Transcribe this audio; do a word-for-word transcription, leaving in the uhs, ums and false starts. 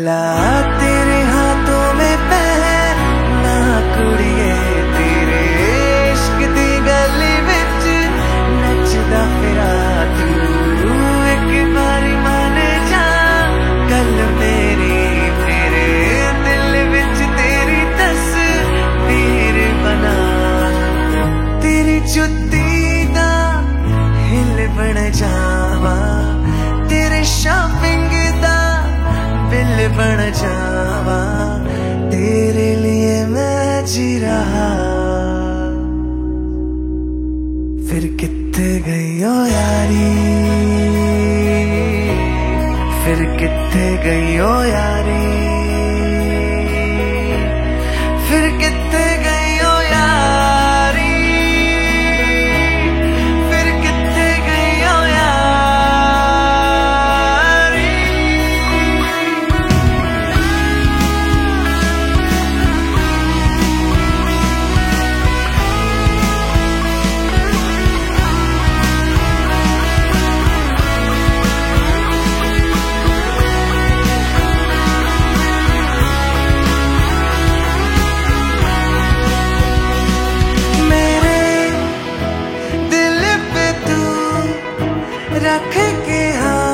मिला तेरे हाथों में पहना कुड़िए तेरे इश्क दी गली विच नचदा फिरा तू एक बारी मान जा गल मेरी मेरे दिल विच तेरी तस्वीर बना तेरी जुत्ती दा हिल बन जावा तेरे शॉपिंग दा बिल बन जावा तेरे लिए मैं जी रहा फिर कित्थे गई ओ यारी फिर कित्थे गई ओ यारी फिर कित्थे गई ओ यारी फिर कित्थे गई ओ यारी रख के हाँ